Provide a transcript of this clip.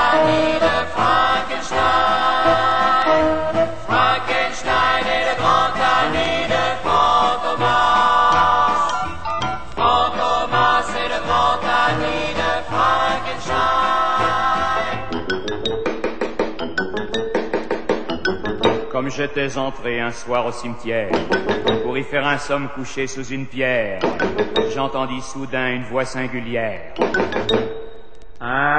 compagnie de Frankenstein. Frankenstein est le grand ami de Fantomas. Fantomas est le grand ami de Frankenstein. Comme j'étais entré un soir au cimetière, pour y faire un somme couché sous une pierre, j'entendis soudain une voix singulière. Un